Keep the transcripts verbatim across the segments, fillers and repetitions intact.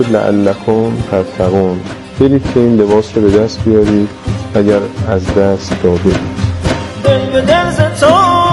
لعلکم تتقون، برید که این لباس رو به دست بیارید اگر از دست داده. دل به دل ز تو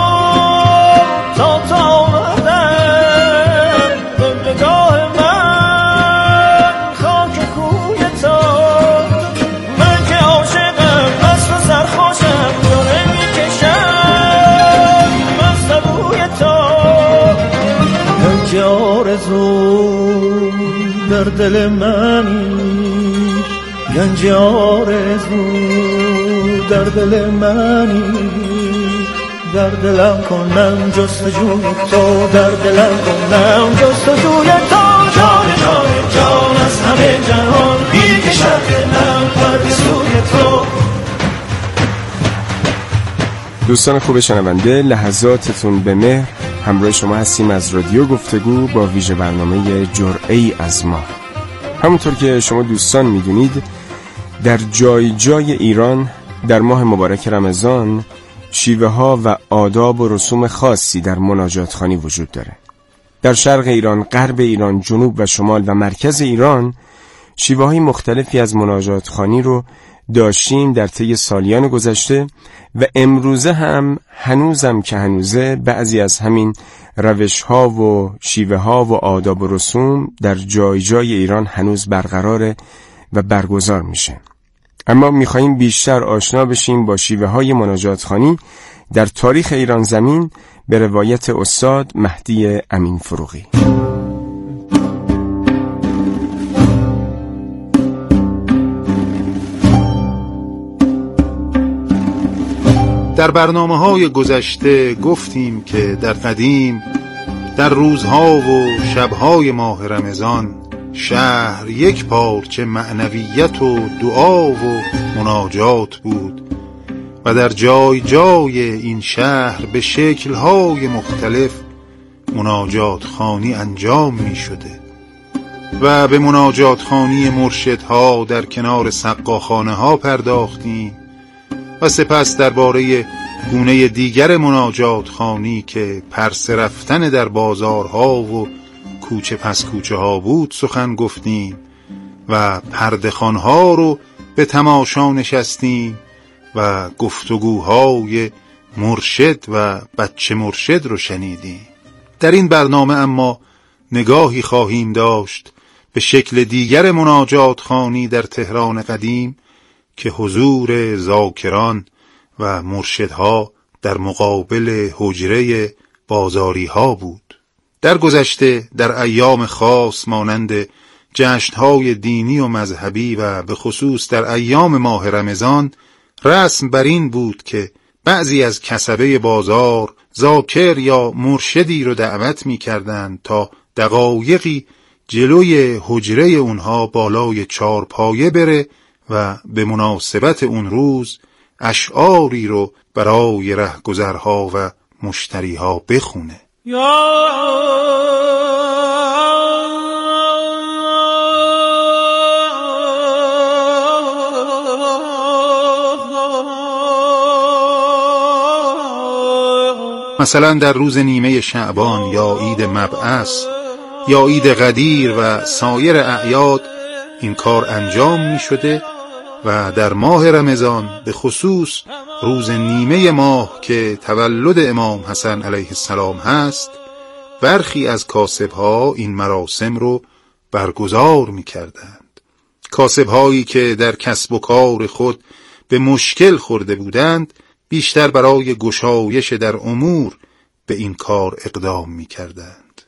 تا تا آمدم، بندگاه من خاک کوی تو. من که عاشقم مست و سرخوشم، داره میکشم مست بوی تو. گنج آرزو در دل منی، گنج آرزو در دل منی. در دلم کنم جستجوی تو، در دلم کنم جستجوی تو. جان جان جان از همه جهان میکشد دلم پر سوی تو. دوستان خوب شنونده، لحظاتتون به مهر، همراه شما هستیم از رادیو گفتگو با ویژه برنامه جرعه‌ای از ما. همونطور که شما دوستان میدونید، در جای جای ایران در ماه مبارک رمضان شیوه ها و آداب و رسوم خاصی در مناجات خوانی وجود داره. در شرق ایران، غرب ایران، جنوب و شمال و مرکز ایران شیوه های مختلفی از مناجات خوانی رو داشتیم در طی سالیان گذشته و امروزه هم هنوزم که هنوزه بعضی از همین روش ها و شیوه ها و آداب و رسوم در جای جای ایران هنوز برقراره و برگزار میشه. اما میخواییم بیشتر آشنا بشیم با شیوه های مناجات خوانی در تاریخ ایران زمین به روایت استاد مهدی امین فروغی. در برنامه‌های گذشته گفتیم که در قدیم، در روزها و شبهای ماه رمضان، شهر یک پارچه معنویت و دعا و مناجات بود و در جای جای این شهر به شکل‌های مختلف مناجات خوانی انجام می شده و به مناجات خوانی مرشدها در کنار سقاخانه ها پرداختیم و سپس درباره گونه دیگر مناجات خوانی که پرسه رفتن در بازارها و کوچه پس کوچه ها بود سخن گفتیم و پرده‌خوان‌ها رو به تماشا نشستیم و گفتگوهای مرشد و بچه مرشد رو شنیدیم. در این برنامه اما نگاهی خواهیم داشت به شکل دیگر مناجات خوانی در تهران قدیم که حضور ذاکران و مرشدها در مقابل حجره بازاری ها بود. در گذشته در ایام خاص مانند جشن‌های دینی و مذهبی و به خصوص در ایام ماه رمضان رسم بر این بود که بعضی از کسبه بازار ذاکر یا مرشدی رو دعوت می کردند تا دقایقی جلوی حجره اونها بالای چارپایه بره و به مناسبت اون روز اشعاری رو برای رهگذرها و مشتریها بخونه. یا مثلا در روز نیمه شعبان یا عید مبعث یا عید قدیر و سایر اعیاد این کار انجام می شده و در ماه رمضان به خصوص روز نیمه ماه که تولد امام حسن علیه السلام هست، برخی از کاسب‌ها این مراسم رو برگزار می کردند. کاسب‌هایی که در کسب و کار خود به مشکل خورده بودند بیشتر برای گشایش در امور به این کار اقدام می کردند.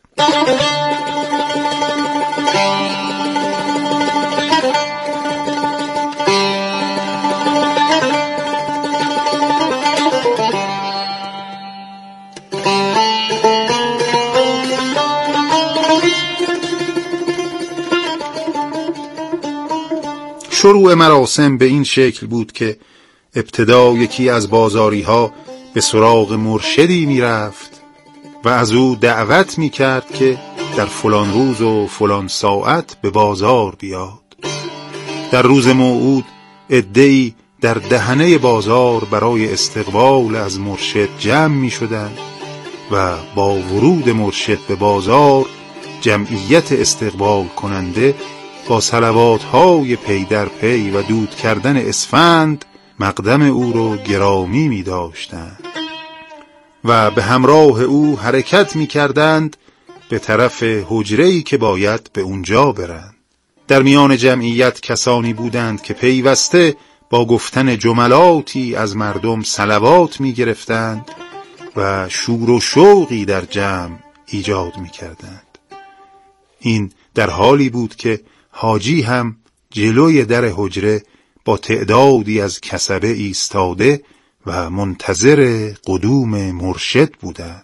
شروع مراسم به این شکل بود که ابتدا یکی از بازاری ها به سراغ مرشدی می رفت و از او دعوت می کرد که در فلان روز و فلان ساعت به بازار بیاد. در روز موعود عده‌ای در دهنه بازار برای استقبال از مرشد جمع می شدند و با ورود مرشد به بازار جمعیت استقبال کننده با صلوات‌های پی در پی و دود کردن اسفند مقدم او رو گرامی می داشتند و به همراه او حرکت می کردند به طرف حجره‌ای که باید به اونجا برند. در میان جمعیت کسانی بودند که پیوسته با گفتن جملاتی از مردم صلوات می گرفتند و شور و شوقی در جمع ایجاد می کردند. این در حالی بود که حاجی هم جلوی در حجره با تعدادی از کسبه ایستاده و منتظر قدوم مرشد بودند.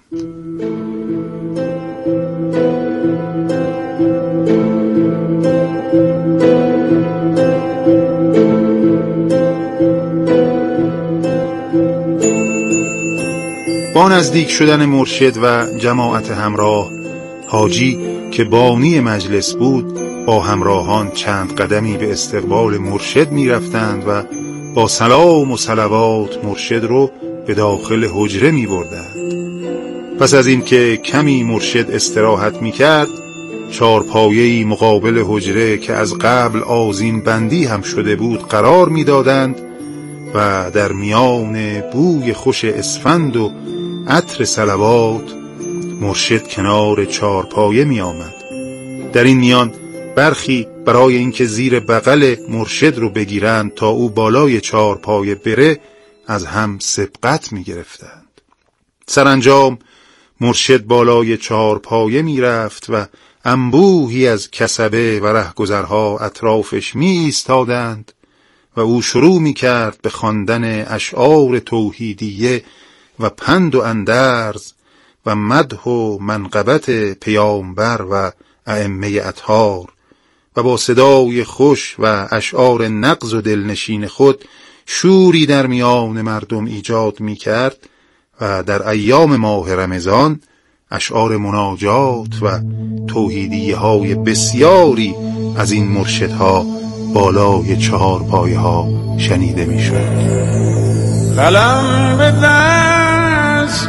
با نزدیک شدن مرشد و جماعت همراه، حاجی که بانی مجلس بود با همراهان چند قدمی به استقبال مرشد می رفتند و با سلام و صلوات مرشد رو به داخل حجره می بردند. پس از این که کمی مرشد استراحت می کرد، چارپایه‌ای مقابل حجره که از قبل آذین بندی هم شده بود قرار می دادند و در میان بوی خوش اسفند و عطر صلوات مرشد کنار چارپایه می آمد. در این میان برخی برای اینکه زیر بغل مرشد رو بگیرند تا او بالای چارپایه بره از هم سبقت می گرفتند. سرانجام مرشد بالای چارپایه می رفت و انبوهی از کسبه و رهگذرها اطرافش می ایستادند و او شروع می کرد به خواندن اشعار توحیدیه و پند و اندرز و مدح و منقبت پیامبر و ائمه اطهار و با صدای خوش و اشعار نغز و دلنشین خود شوری در میان مردم ایجاد می کرد و در ایام ماه رمضان اشعار مناجات و توحیدیه های بسیاری از این مرشدها بالای چهار پایه ها شنیده می شود. قلم به دست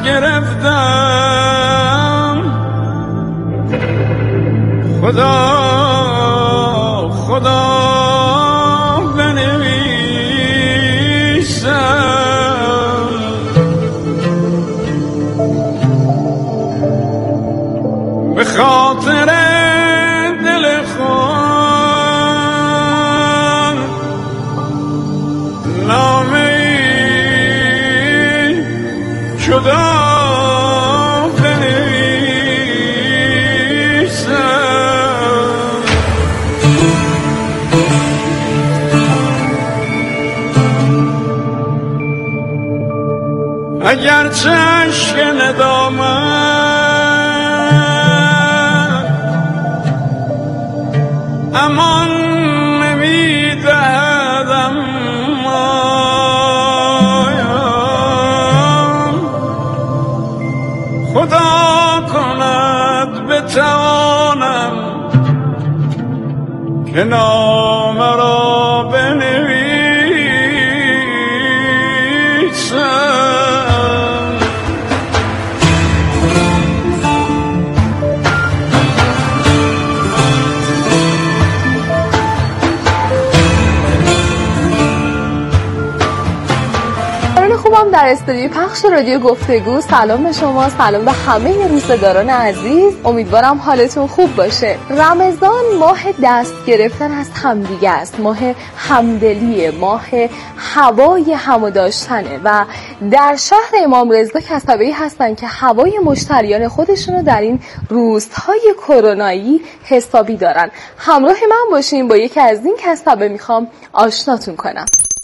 گرفتم، خدا خدا بنویسم، به خاطر دل خود نامه جدا بنویسم. اگر چشم ندامت امان نمیدهدم، خدا کند بتوانم که نام را بنویسم. خوبم در استودیوی پخش رادیو گفتگو. سلام به شما، سلام به همه روزداران عزیز. امیدوارم حالتون خوب باشه. رمضان ماه دست گرفتن از همدیگه است، ماه همدلیه، ماه هوای همو داشتنه و در شهر امام رضا کسبه‌ای هستن که هوای مشتریان خودشونو در این روزهای کرونایی حسابی دارن. همراه من باشین، با یکی از این کسبه میخوام آشناتون کنم.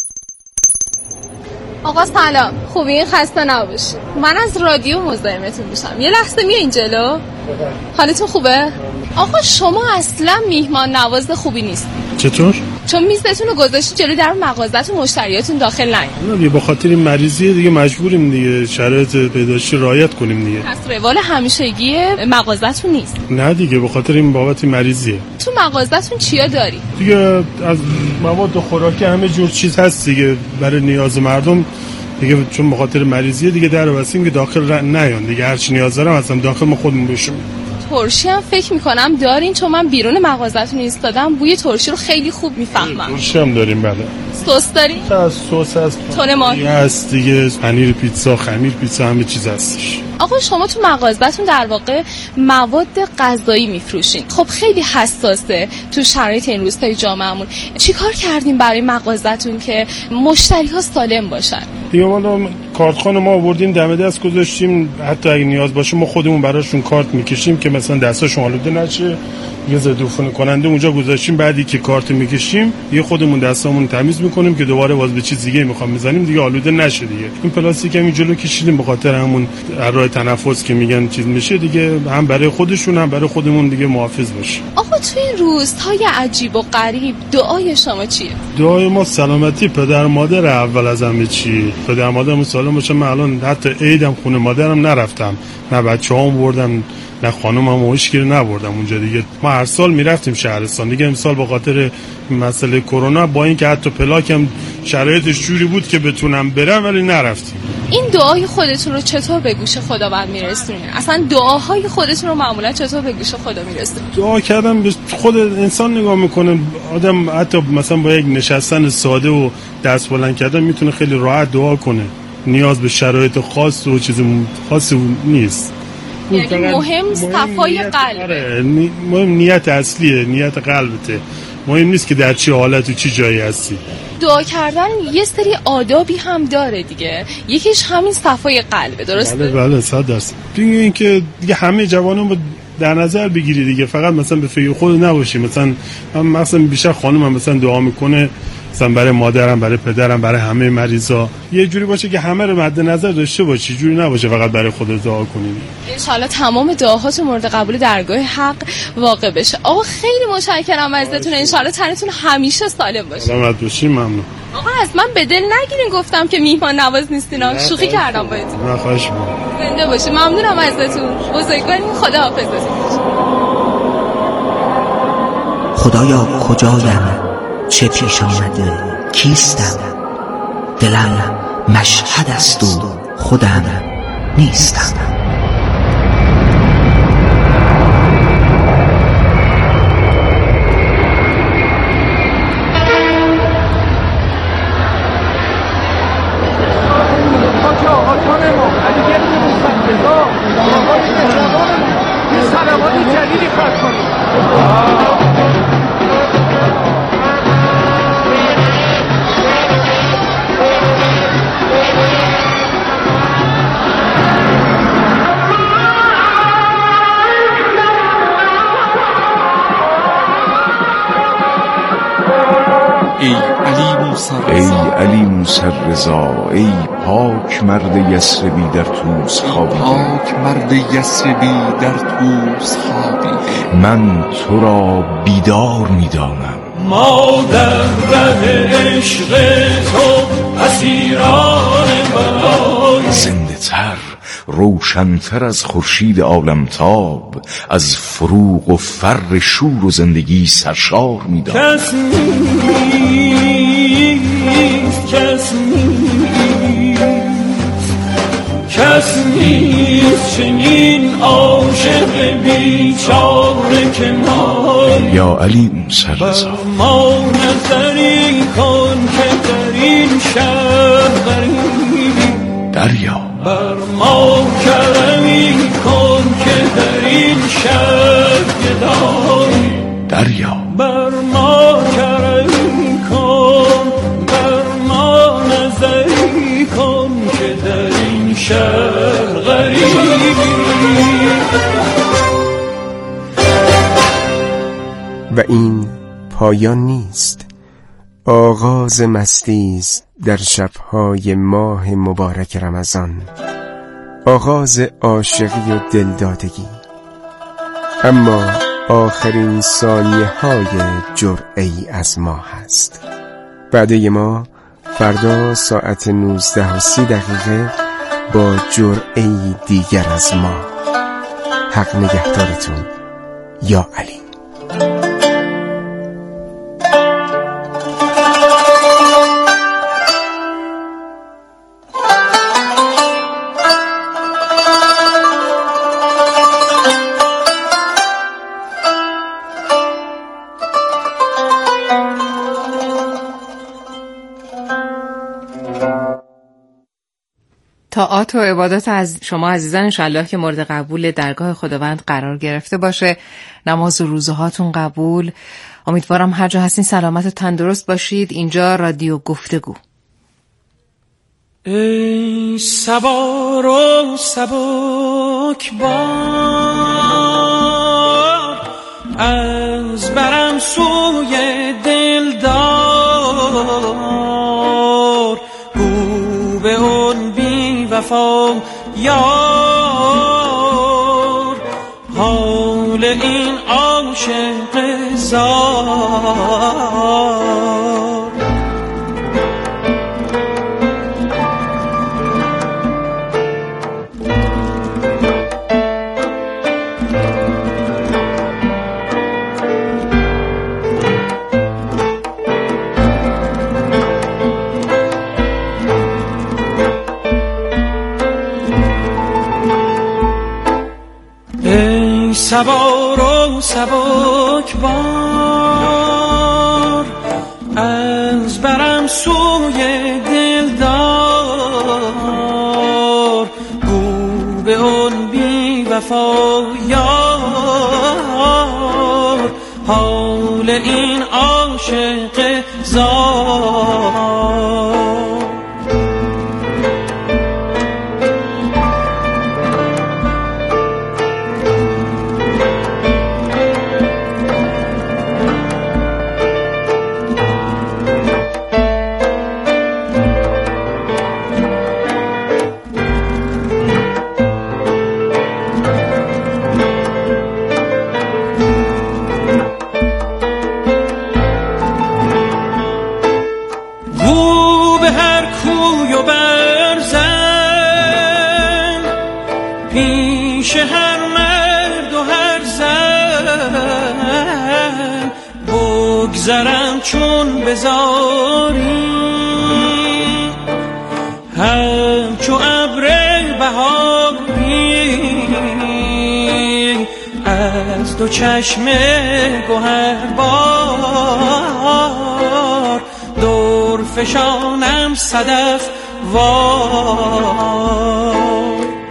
آقا سلام، خوبین؟ خسته نباشید. من از رادیو مزاحمتون میشم، یه لحظه میایین جلو؟ حالتون خوبه؟ آقا شما اصلا میهمان نواز خوبی نیست. چطور؟ چون میزتون رو گذاشتید جلوی در مغازه‌تون، مشتریاتون داخل نیان. نه به خاطر این مریضیه دیگه مجبوریم دیگه شرایط بهداشتی رعایت کنیم دیگه. پس روال همیشگی مغازه‌تون نیست؟ نه دیگه به خاطر این بابت مریضیه. تو مغازه‌تون چیا داری؟ دیگه از مواد خوراکی همه جور چیز هست دیگه برای نیاز مردم دیگه، چون به خاطر مریضیه دیگه در واسیم که داخل نیان دیگه، هر چی نیاز دارم اصلا داخل ما خودمون بشیم. ترشی هم فکر میکنم دارین، چون من بیرون مغازتون ایستادم بوی ترشی رو خیلی خوب میفهمم. ترشی هم داریم بله. سس دارین؟ از سس هست، تون ماهی هست دیگه، پنیر پیتزا، خمیر پیتزا، همه چیز هستش. آقا شما تو مغازتون در واقع مواد غذایی میفروشین، خب خیلی حساسه تو شرایط این روزهای جامعهمون. چیکار کردین برای مغازتون که مشتری ها سالم باشن؟ دیگه والا کارتخوان ما آوردیم دم دست گذاشتیم، حتی اگه نیاز باشه ما خودمون براشون کارت میکشیم که مثلا دستاشون آلوده نشه، یه ضد عفونی کننده اونجا گذاشتیم، بعدی که کارت میکشیم یه خودمون دستامون تمیز میکنیم که دوباره باز به چیز دیگه میخوام میزنیم دیگه آلوده نشه دیگه. این پلاستیک هم جلو کشیدیم به خاطر همون راه تنفس که میگن چیز میشه دیگه، هم برای خودشون هم برای خودمون دیگه محافظ باشه. آقا تو این روزهای عجیب و غریب دعای شما چیه؟ دعای ما سلامتی پدر مادر اول از همه چی، پدر مادرم سالم باشه. من الان حتی عیدم خونه مادرم نرفتم، نه بچه‌هام بردم نه خانومم هیچکی نبردم اونجا دیگه. ما هر سال میرفتیم شهرستان دیگه، امسال به خاطر مسئله کرونا با اینکه حتی پلاکم شرایطش جوری بود که بتونم برم ولی نرفتیم. این دعای خودتون رو چطور به گوش خداوند میرسونین؟ اصلا دعاهای خودتون رو معمولا چطور به گوش خدا میرسونین؟ دعا کردم به خود انسان نگاه میکنه. آدم حتی مثلا با یک نشستن ساده و دست بلند کردن میتونه خیلی راحت دعا کنه، نیاز به شرایط خاص و چیز خاصی نیست. یعنی مهم صفای قلبه. مهم نیت اصلیه، نیت قلبته. مهم نیست که در چه حالت و چه جایی هستی. دعا کردن یه سری آدابی هم داره دیگه، یکیش همین صفای قلبه، درسته؟ بله بله صد درصد. دیگه این که دیگه همه جوانان با در نظر بگیری دیگه، فقط مثلا به فکر خود نباشی. مثلا من مثلا بیشتر خانمم مثلا دعا میکنه مثلا برای مادرم، برای پدرم، برای همه مریضا، یه جوری باشه که همه رو مد نظر داشته باشی، جوری نباشه فقط برای خودت دعا کنی. ان شاءالله تمام دعاهات مورد قبول درگاه حق واقع بشه. آقا خیلی متشکرم ازتون، ان شاءالله تنتون همیشه سالم باشه. سلامت باشین. ممنون. آقا از من به دل نگیرین گفتم که میهمان نواز نیستین، شوخی کردم باهاتون. نه خواهش می‌کنم. زنده باشین. ممنونم ازتون. بزرگوارین. خداحافظ. خدایا کجایم، چه پیش آمده، کیستم؟ دلم مشهد است و خودم نیستم. ای علی موسی رضا، ای پاک مرد یثربی در طوس خوابیده، پاک مرد یثربی در طوس خوابیده، من تو را بیدار می‌دانم. ما در ره عشق تو اسیران بلای، زنده تر، روشن‌تر از خورشید عالمتاب، از فروغ و فر شور و زندگی سرشار می‌دانم. کس نیست، کس نیست، کس نیست چنین عاشق بیچاره که ما. یا علی موسی رضا، ما نظری کن که در این شهر غریبی، دریا بر ما کرمی کن که در این شهر گدایی، دریا بر ما کرمی کن، بر ما نظری کن که در این شهر غریبی. و این پایان نیست، آغاز مستی است در شب‌های ماه مبارک رمضان، آغاز عاشقی و دلدادگی. اما آخرین ثانیه های جرعه‌ای از ما هست. بعد ما فردا ساعت نوزده و سی دقیقه با جرعه‌ای دیگر از ما. حق نگهدارتون. یا علی. طاعات و عبادات از شما عزیزان انشالله که مورد قبول درگاه خداوند قرار گرفته باشه. نماز و روزه هاتون قبول. امیدوارم هر جا هستین سلامت و تندرست باشید. اینجا رادیو گفتگو. ای سوار و سبک بار از برم سوی دلدار، گو به اون بی وفا یار، حال این عاشق زار. سوار و سبک بار از برم سوی دلدار، گو به اون بی وفا یار، حال این عاشق زار. پیش هر مرد و هر زن بگذرم چون بزاری، همچو ابر بهاری از دو چشم گوهربار، دور فشانم صدف وار.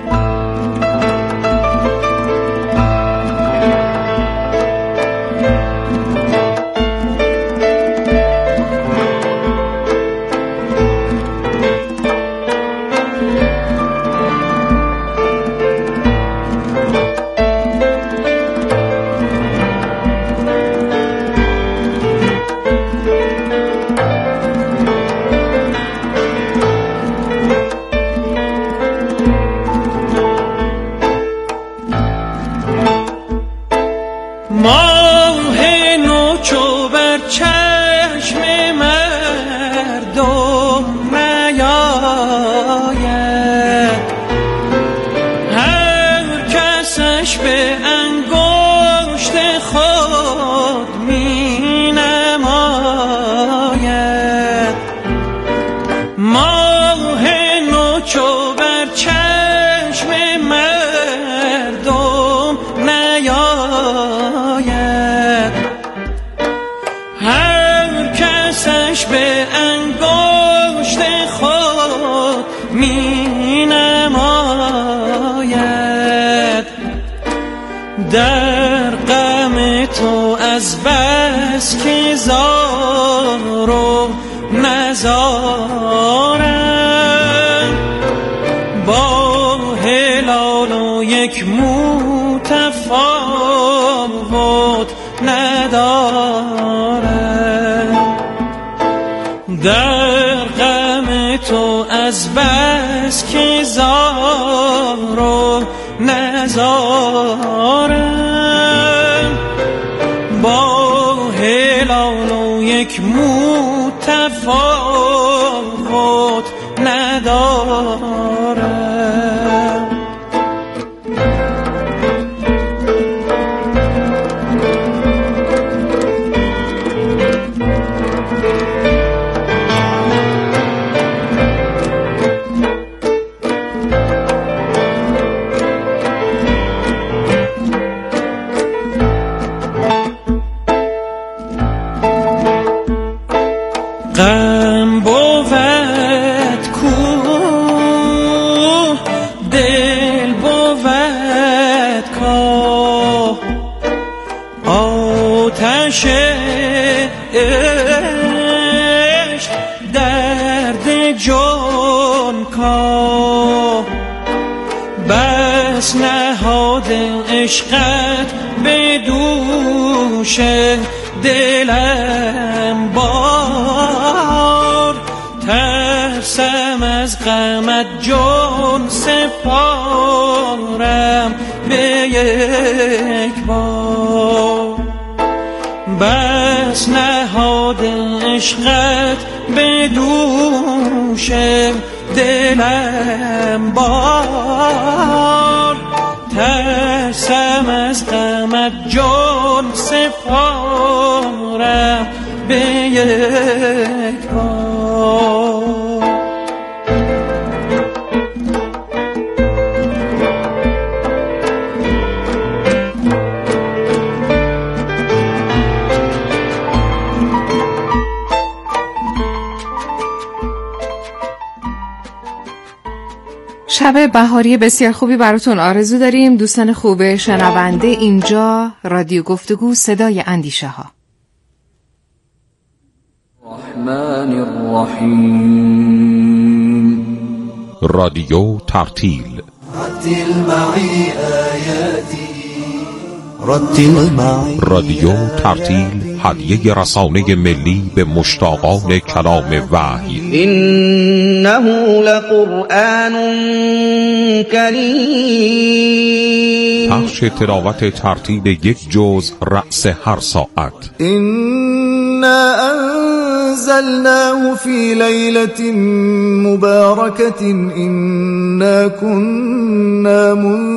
در غم تو از بس که زار و نزارم، با هلال و یک مو تفاوت ندارم. در غم تو از بس که زار و نزارم، با هلال و یک مو تفاوت ندارم. غم بود کو آتش عشق درد جان کا بس نهاد عشقت به دوش دلم بار ترسم از غمت جان سپارم به یک بار بس نهاد عشقت به دوش دلم بار ترسم از غمت جان سپارم به یک بار شب بهاری بسیار خوبی براتون آرزو داریم دوستان خوب شنونده. اینجا رادیو گفتگو صدای اندیشه ها. الرحمن الرحیم رادیو ترتیل رتل معی آیاتی رتل معی رادیو ترتیل هدیه رسانه ملی به مشتاقان کلام وحی. انه لقرآن کریم پخش تلاوت ترتیل یک جزء رأس هر ساعت. انا انزلناه فی لیلة مبارکة انا كنا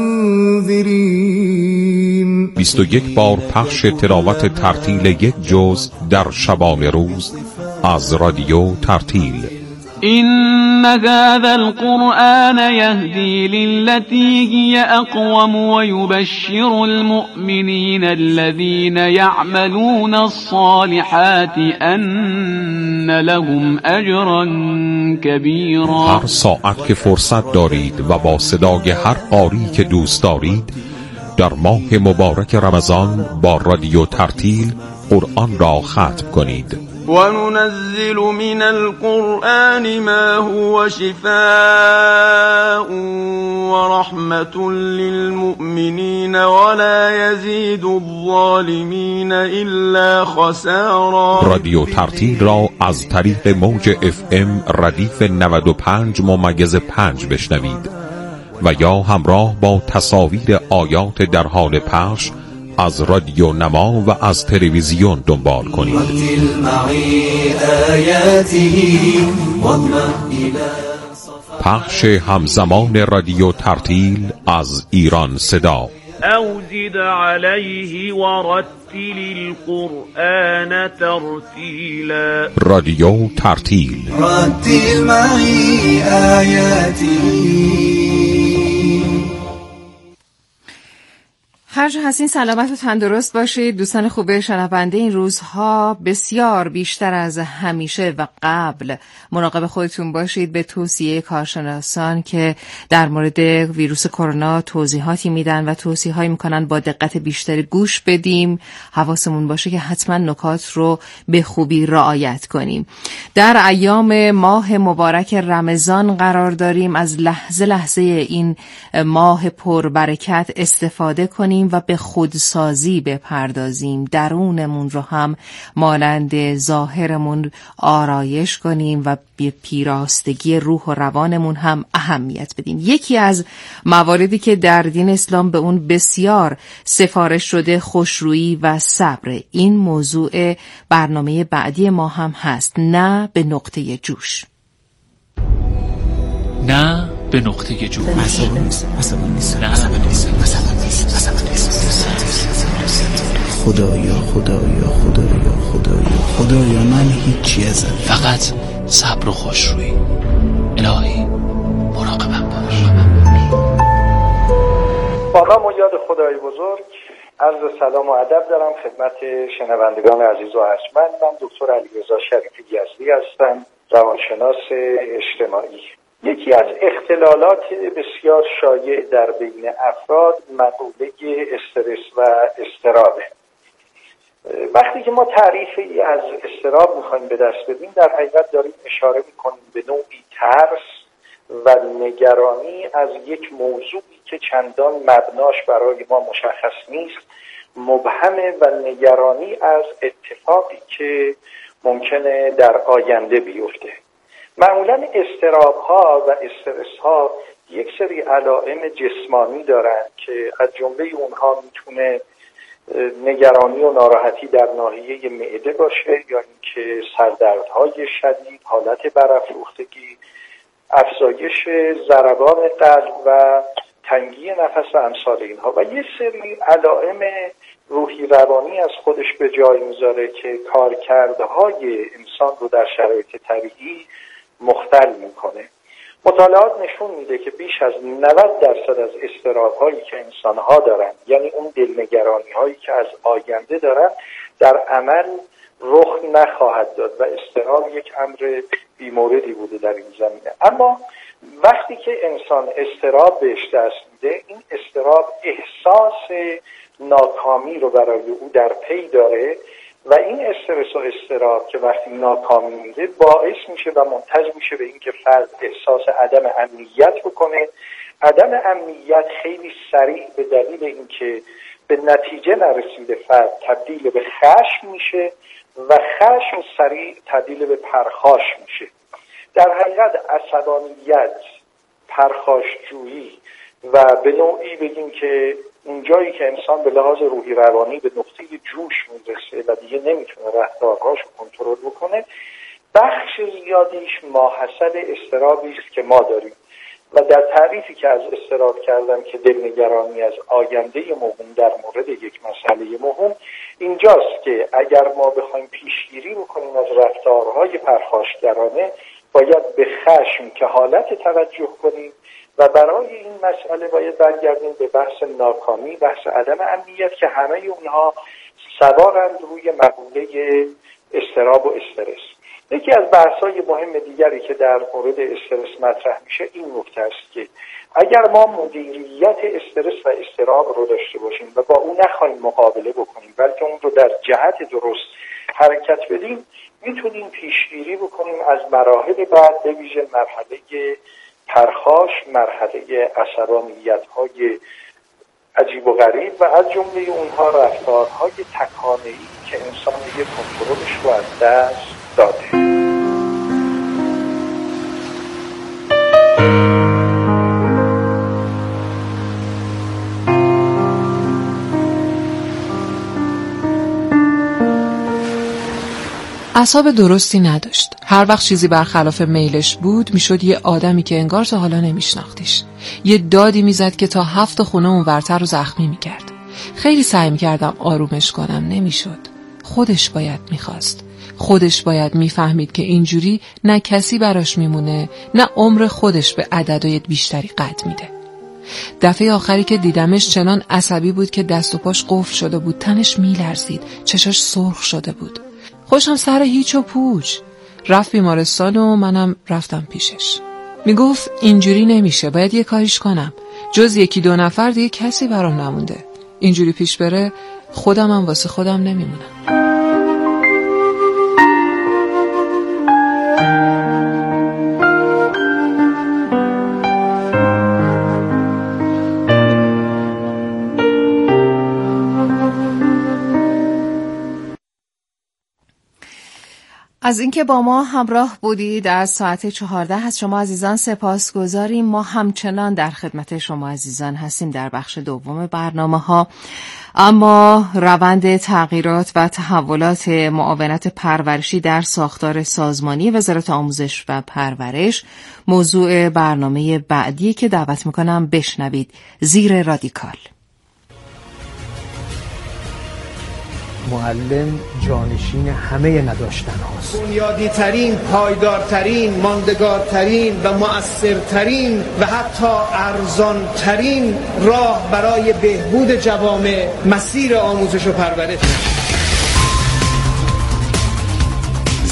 منذرین. بیست و یک بار پخش تلاوت ترتیل یک جزء در شبانه روز از رادیو ترتیل. إن هذا القرآن يهدي للتي هي أقوم ويبشر المؤمنين الذين يعملون الصالحات أن لهم أجرا كبيرا. هر ساعت که فرصت دارید و با صدای هر قاری که دوست دارید در ماه مبارک رمضان با رادیو ترتیل قرآن را ختم کنید. وننزل من القرآن ما هو شفاء ورحمة للمؤمنين ولا يزيد الظالمين إلا خسارا. رادیو ترتیل را از طریق موج اف ام ردیف نود و پنج ممیز پنج بشنوید و یا همراه با تصاویر آیات در حال پخش از رادیو نما و از تلویزیون دنبال کنید. پخش همزمان رادیو ترتیل از ایران صدا. او زد علیه ورتل القرآن ترتیلا. رادیو ترتیل. رتل معی آیاتی. هر جا هستین سلامت و تندرست باشید دوستان خوب شنونده. این روزها بسیار بیشتر از همیشه و قبل مراقب خودتون باشید. به توصیه کارشناسان که در مورد ویروس کرونا توضیحاتی میدن و توصیه‌هایی میکنن با دقت بیشتری گوش بدیم. حواسمون باشه که حتما نکات رو به خوبی رعایت کنیم. در ایام ماه مبارک رمضان قرار داریم. از لحظه لحظه این ماه پربرکت استفاده کنیم و به خودسازی بپردازیم. درونمون رو هم مانند ظاهرمون آرایش کنیم و به پیراستگی روح و روانمون هم اهمیت بدیم. یکی از مواردی که در دین اسلام به اون بسیار سفارش شده خوشرویی و صبر. این موضوع برنامه بعدی ما هم هست. نه به نقطه جوش. نه به نقطه جوش. عصبانی نیست. عصبانی نیست. نه عصبانی نیست. عصبانی نیست. عصبانی نیست. خدایا خدایا خدایا خدایا خدایا من هیچی ازم. فقط صبر و خوشرویی. الهی مراقبم باش. با نام و یاد خدای بزرگ عرض سلام و ادب دارم خدمت شنوندگان عزیز و ارجمند. من دکتر علیرضا شریفی یزدی هستم، روانشناس اجتماعی. یکی از اختلالات بسیار شایع در بین افراد مقوله استرس و اضطرابه. وقتی که ما تعریفی از اضطراب میخوایم به دست بدیم، در حقیقت داریم اشاره میکنیم به نوعی ترس و نگرانی از یک موضوعی که چندان مبناش برای ما مشخص نیست، مبهمه و نگرانی از اتفاقی که ممکنه در آینده بیفته. معمولا اضطراب ها و استرس ها یک سری علائم جسمانی دارند که از جمله اونها میتونه نگرانی و ناراحتی در ناحیه معده باشه، یا اینکه سردردهای شدید، حالت برافروختگی، افزایش ضربان قلب و تنگی نفس و امثال اینها، و یه سری علائم روحی روانی از خودش به جای میذاره که کارکردهای انسان رو در شرایط طبیعی مختل میکنه. مطالعات نشون میده که بیش از نود درصد از اضطراب‌هایی که انسان‌ها دارن، یعنی اون دلنگرانی‌هایی که از آینده دارن، در عمل رخ نخواهد داد و اضطراب یک امر بی‌موردی بوده در این زمینه. اما وقتی که انسان اضطراب بهش دست میده، این اضطراب احساس ناکامی رو برای او در پی داره و این استرس و اضطراب که وقتی ناکامی میده باعث میشه و منتج میشه به اینکه فرد احساس عدم امنیت بکنه. عدم امنیت خیلی سریع به دلیل اینکه به نتیجه نرسیده فرد تبدیل به خشم میشه و خشم سریع تبدیل به پرخاش میشه. در حقیقت عصبانیت، پرخاشجویی و به نوعی بگیم که اونجایی که انسان به لحاظ روحی روانی به نقطه جوش میرسه و دیگه نمیتونه رفتارهاش رو کنترل بکنه، بخش زیادیش ماحصل اضطرابی است که ما داریم. و در تعریفی که از اضطراب کردم که دلنگرانی از آینده مهم در مورد یک مسئله مهم، اینجاست که اگر ما بخوایم پیشگیری بکنیم از رفتارهای پرخاشگرانه، باید به خشم که حالت توجه کنیم و برای این مسئله باید برگردیم به بحث ناکامی، بحث عدم امنیت که همه اونها سوارند روی مقوله اضطراب و استرس. یکی از بحث‌های مهم دیگری که در مورد استرس مطرح میشه این نکته است که اگر ما مدیریت استرس و اضطراب رو داشته باشیم و با اون نخواهیم مقابله بکنیم، بلکه اون رو در جهت درست حرکت بدیم، میتونیم پیشگیری بکنیم از مراحل بعد، به ویژه مرحله پرخاش، مرحله عصبانیت‌های عجیب و غریب و از جمله اونها رفتارهای تکانه‌ای که انسان دیگه کنترلش رو از دست داده. اعصاب درستی نداشت. هر وقت چیزی برخلاف میلش بود میشد یه آدمی که انگار تا حالا نمیشناختیش. یه دادی میزد که تا هفت خونه اونورتر رو زخمی میکرد. خیلی سعی میکردم آرومش کنم، نمیشد. خودش باید میخواست. خودش باید میفهمید که اینجوری نه کسی براش میمونه، نه عمر خودش به عددهای بیشتری قد میده. دفعه آخری که دیدمش چنان عصبی بود که دست و پاش قفل شده بود، تنش میلرزید، چشاش سرخ شده بود. خوشم سر هیچ و پوچ. رفت بیمارستان و منم رفتم پیشش. میگفت اینجوری نمیشه، باید یه کاریش کنم. جز یکی دو نفر دیگه کسی برام نمونده. اینجوری پیش بره خودم هم واسه خودم نمیمونم. از اینکه با ما همراه بودید از ساعت چهارده از شما عزیزان سپاس گذاریم. ما همچنان در خدمت شما عزیزان هستیم در بخش دوم برنامه ها، اما روند تغییرات و تحولات معاونت پرورشی در ساختار سازمانی وزارت آموزش و پرورش موضوع برنامه بعدی که دعوت میکنم بشنوید. زیر رادیکال. معلم جانشین همه نداشتن هاست. بنیادی ترین، پایدارترین، ماندگارترین و مؤثرترین و حتی ارزان ترین راه برای بهبود جوامع مسیر آموزش و پرورش.